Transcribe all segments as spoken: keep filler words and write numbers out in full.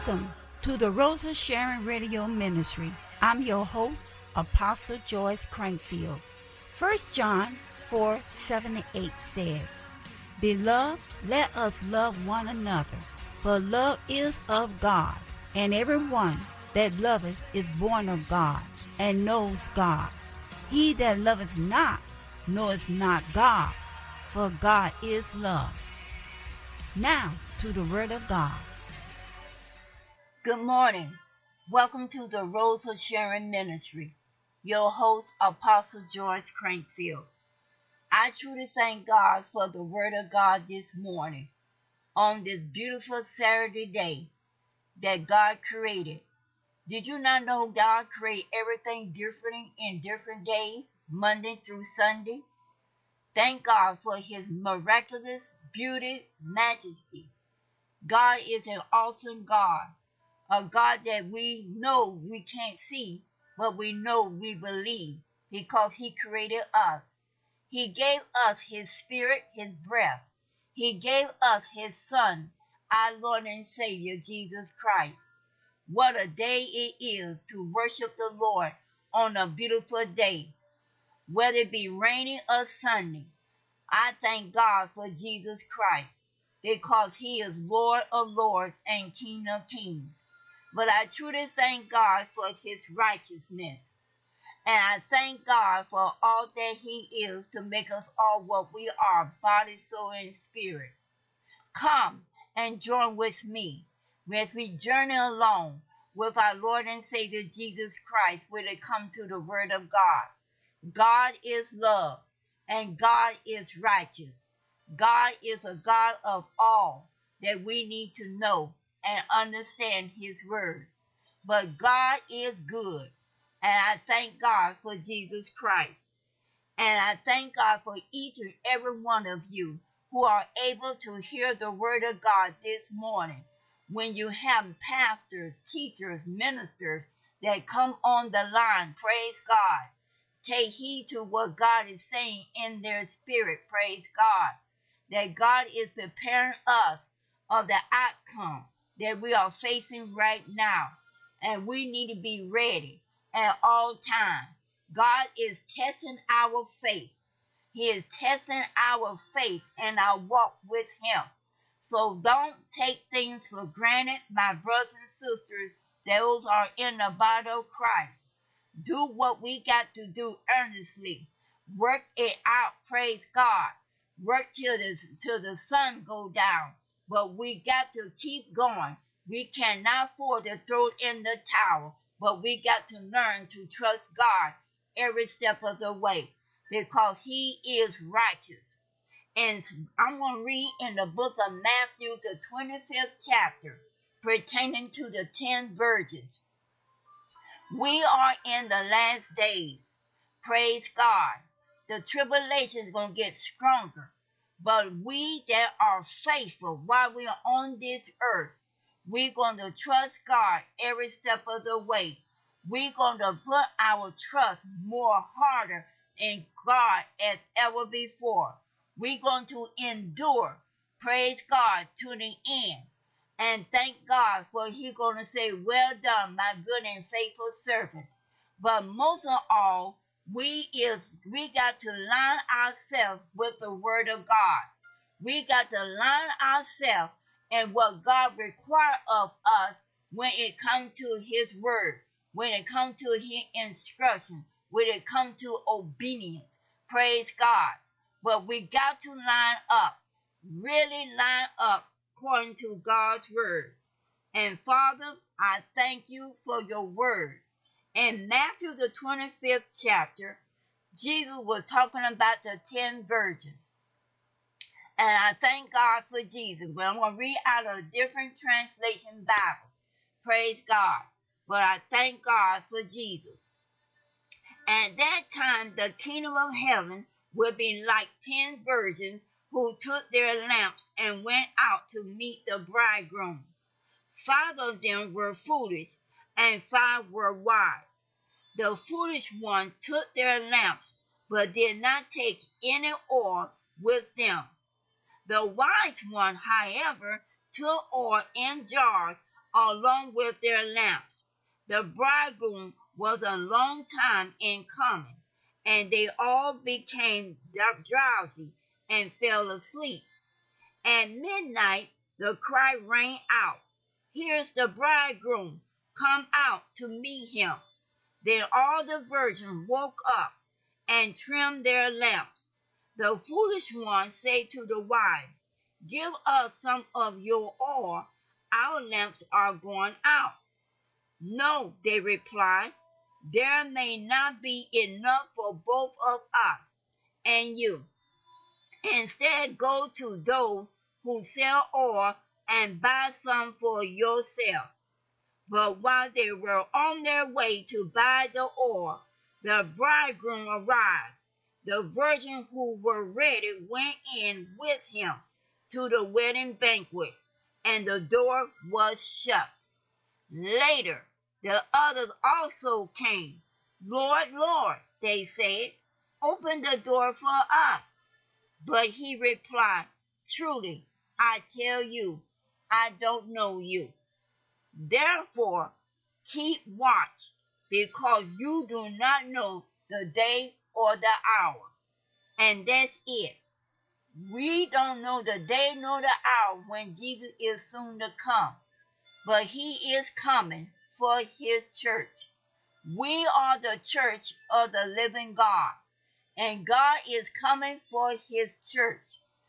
Welcome to the Rosa Sharon Radio Ministry. I'm your host, Apostle Joyce Crankfield. First John four, seven, and eight says, Beloved, let us love one another, for love is of God, and everyone that loveth is born of God, and knows God. He that loveth not knoweth not God, for God is love. Now to the Word of God. Good morning. Welcome to the Rosa Sharon Ministry. Your host, Apostle Joyce Crankfield. I truly thank God for the Word of God this morning on this beautiful Saturday day that God created. Did you not know God created everything different in different days, Monday through Sunday? Thank God for His miraculous beauty, majesty. God is an awesome God, a God that we know we can't see, but we know we believe because He created us. He gave us His Spirit, His breath. He gave us His Son, our Lord and Savior, Jesus Christ. What a day it is to worship the Lord on a beautiful day, whether it be rainy or sunny. I thank God for Jesus Christ because He is Lord of lords and King of kings. But I truly thank God for His righteousness. And I thank God for all that He is to make us all what we are, body, soul, and spirit. Come and join with me as we journey along with our Lord and Savior Jesus Christ when it comes to the Word of God. God is love, and God is righteous. God is a God of all that we need to know and understand His Word. But God is good, and I thank God for Jesus Christ. And I thank God for each and every one of you who are able to hear the Word of God this morning. When you have pastors, teachers, ministers that come on the line, praise God. Take heed to what God is saying in their spirit, praise God. That God is preparing us of the outcome that we are facing right now. And we need to be ready at all times. God is testing our faith. He is testing our faith and our walk with Him. So don't take things for granted, my brothers and sisters. Those are in the body of Christ. Do what we got to do earnestly. Work it out, praise God. Work till the, till the sun go down. But we got to keep going. We cannot afford to throw it in the towel. But we got to learn to trust God every step of the way because He is righteous. And I'm going to read in the book of Matthew, the twenty-fifth chapter, pertaining to the ten virgins. We are in the last days. Praise God. The tribulation is going to get stronger. But we that are faithful while we are on this earth, we're going to trust God every step of the way. We're going to put our trust more harder in God as ever before. We're going to endure, praise God, to the end. And thank God for He's going to say, well done, my good and faithful servant. But most of all, we is we got to line ourselves with the Word of God. We got to line ourselves and what God requires of us when it comes to His Word, when it comes to His instruction, when it comes to obedience. Praise God. But we got to line up, really line up according to God's Word. And Father, I thank you for your Word. In Matthew the twenty-fifth chapter, Jesus was talking about the ten virgins. And I thank God for Jesus. But I'm going to read out of a different translation Bible. Praise God. But I thank God for Jesus. At that time, the kingdom of heaven will be like ten virgins who took their lamps and went out to meet the bridegroom. Five of them were foolish, and five were wise. The foolish one took their lamps, but did not take any oil with them. The wise one, however, took oil in jars along with their lamps. The bridegroom was a long time in coming, and they all became drowsy and fell asleep. At midnight the cry rang out, "Here's the bridegroom, come out to meet him." Then all the virgins woke up and trimmed their lamps. The foolish ones said to the wise, "Give us some of your oil, our lamps are going out." "No," they replied, "there may not be enough for both of us and you. Instead, go to those who sell oil and buy some for yourself." But while they were on their way to buy the oil, the bridegroom arrived. The virgins who were ready went in with him to the wedding banquet, and the door was shut. Later, the others also came. "Lord, Lord," they said, "open the door for us." But he replied, "Truly, I tell you, I don't know you. Therefore, keep watch, because you do not know the day or the hour." And that's it. We don't know the day nor the hour when Jesus is soon to come, but he is coming for his church. We are the church of the living God, and God is coming for his church.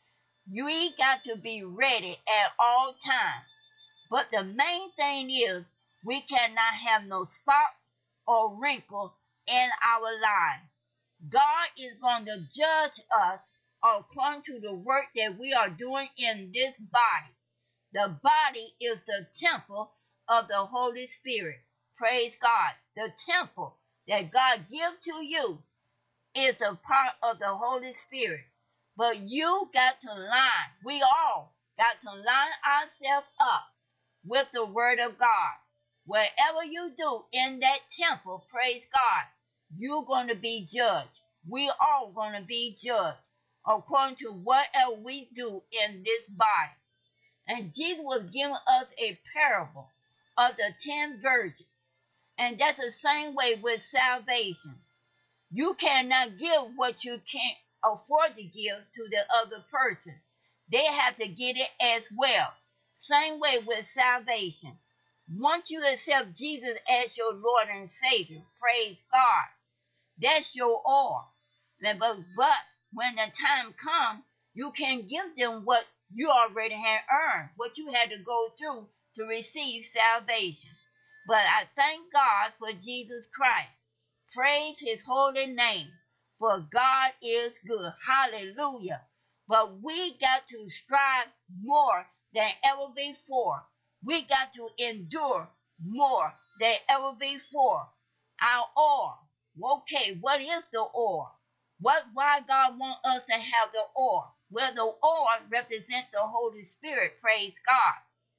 We got to be ready at all times. But the main thing is we cannot have no spots or wrinkles in our lives. God is going to judge us according to the work that we are doing in this body. The body is the temple of the Holy Spirit. Praise God. The temple that God gives to you is a part of the Holy Spirit. But you got to line, we all got to line ourselves up with the Word of God. Whatever you do in that temple, praise God, you're going to be judged. We all going to be judged according to whatever we do in this body. And Jesus was giving us a parable of the ten virgins. And that's the same way with salvation. You cannot give what you can't afford to give to the other person. They have to get it as well. Same way with salvation. Once you accept Jesus as your Lord and Savior, praise God, that's your all. But, but when the time comes, you can give them what you already had earned, what you had to go through to receive salvation. But I thank God for Jesus Christ. Praise his holy name, for God is good. Hallelujah. But we got to strive more than ever before. We got to endure more than ever before. Our oil. Okay, what is the oil? What, why God want us to have the oil? Well, the oil represents the Holy Spirit, praise God.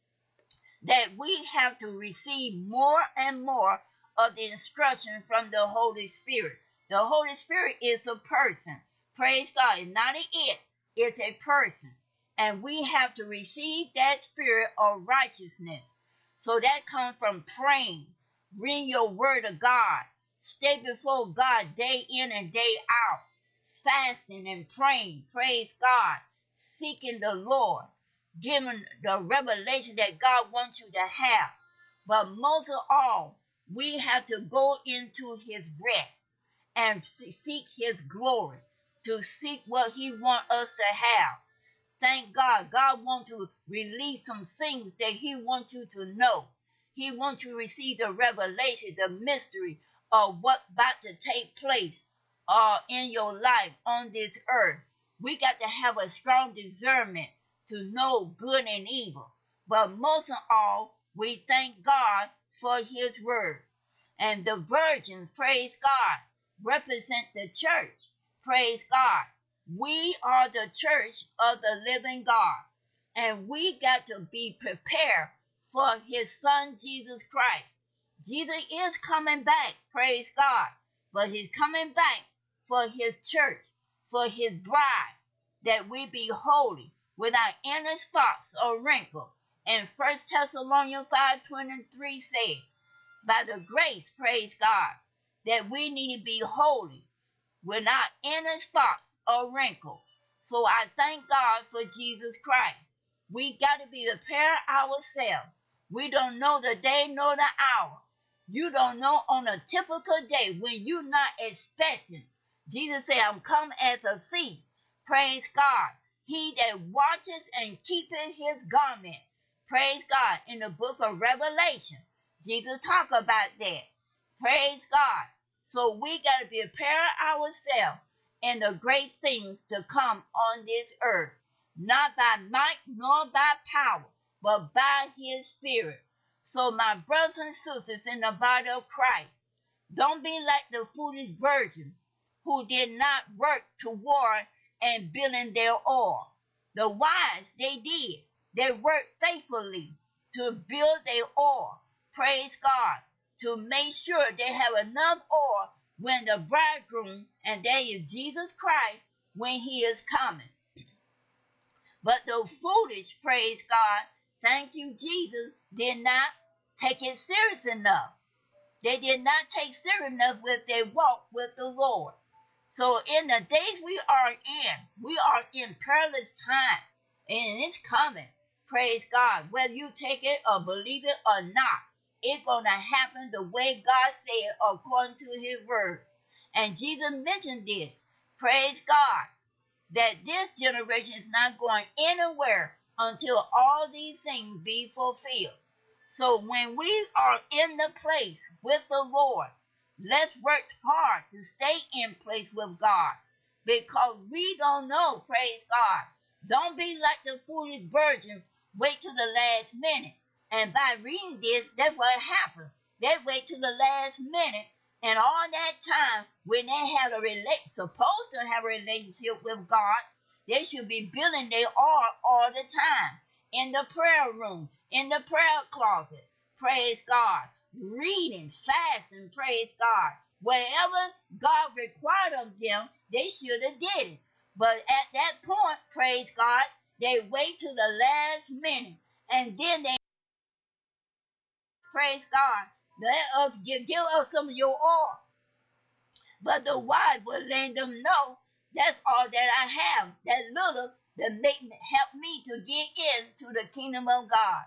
That we have to receive more and more of the instruction from the Holy Spirit. The Holy Spirit is a person. Praise God. It's not an it. It's a person. And we have to receive that spirit of righteousness. So that comes from praying. Read your word of God. Stay before God day in and day out. Fasting and praying. Praise God. Seeking the Lord. Giving the revelation that God wants you to have. But most of all, we have to go into his rest and seek his glory. To seek what he wants us to have. Thank God. God wants to release some things that he wants you to know. He wants you to receive the revelation, the mystery of what's about to take place uh, in your life on this earth. We got to have a strong discernment to know good and evil. But most of all, we thank God for his word. And the virgins, praise God, represent the church. Praise God. We are the church of the living God. And we got to be prepared for his son, Jesus Christ. Jesus is coming back, praise God. But he's coming back for his church, for his bride, that we be holy, without any spots or wrinkle. And First Thessalonians five twenty-three says, by the grace, praise God, that we need to be holy, without any spots or wrinkle. So I thank God for Jesus Christ. We got to be prepare ourselves. We don't know the day nor the hour. You don't know on a typical day when you're not expecting. Jesus said, I'm come as a thief. Praise God. He that watches and keepeth his garment. Praise God. In the book of Revelation, Jesus talk about that. Praise God. So we got to prepare ourselves in the great things to come on this earth. Not by might nor by power, but by his Spirit. So my brothers and sisters in the body of Christ, don't be like the foolish virgin who did not work toward and building their oil. The wise, they did. They worked faithfully to build their oil. Praise God. To make sure they have enough oil when the bridegroom, and that is Jesus Christ, when he is coming. But the foolish, praise God, thank you, Jesus, did not take it serious enough. They did not take serious enough with their walk with the Lord. So in the days we are in, we are in perilous time, and it's coming. Praise God. Whether you take it or believe it or not, it's going to happen the way God said according to his word. And Jesus mentioned this. Praise God. That this generation is not going anywhere until all these things be fulfilled. So when we are in the place with the Lord, let's work hard to stay in place with God, because we don't know, praise God. Don't be like the foolish virgin, wait till the last minute. And by reading this, that's what happened. They wait till the last minute, and all that time, when they have a rela- supposed to have a relationship with God, they should be building their all all the time. In the prayer room, in the prayer closet, praise God. Reading, fasting, praise God. Whatever God required of them, they should have did it. But at that point, praise God, they wait till the last minute, and then they, praise God, let us give, give us some of your oil. But the wise will let them know, that's all that I have, that little that make help me to get into the kingdom of God.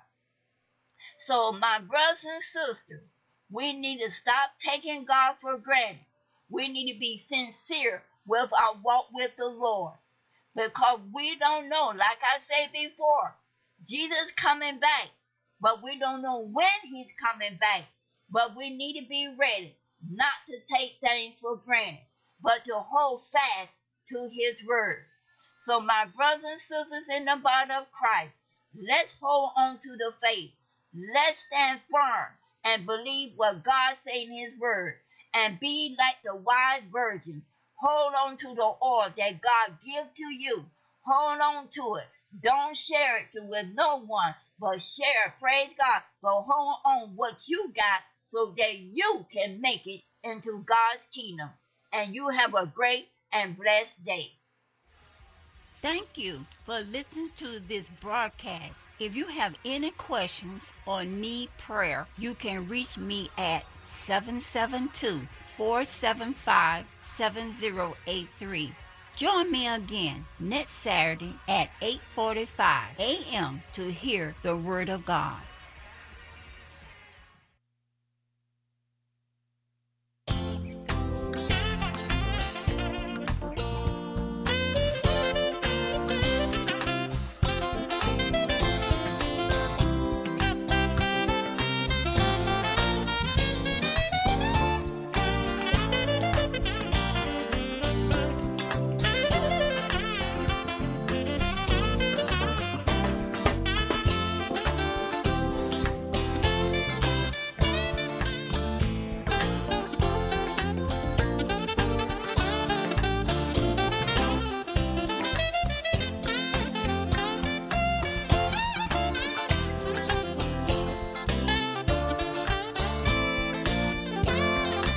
So my brothers and sisters, we need to stop taking God for granted. We need to be sincere with our walk with the Lord, because we don't know, like I said before, Jesus coming back, but we don't know when he's coming back. But we need to be ready, not to take things for granted, but to hold fast to his word. So my brothers and sisters in the body of Christ, let's hold on to the faith. Let's stand firm and believe what God said in his word, and be like the wise virgin. Hold on to the oil that God gives to you. Hold on to it. Don't share it with no one, but share, praise God, but hold on what you got so that you can make it into God's kingdom. And you have a great and blessed day. Thank you for listening to this broadcast. If you have any questions or need prayer, you can reach me at seven seven two, four seven five, seven zero eight three. Join me again next Saturday at eight forty-five a.m. to hear the Word of God.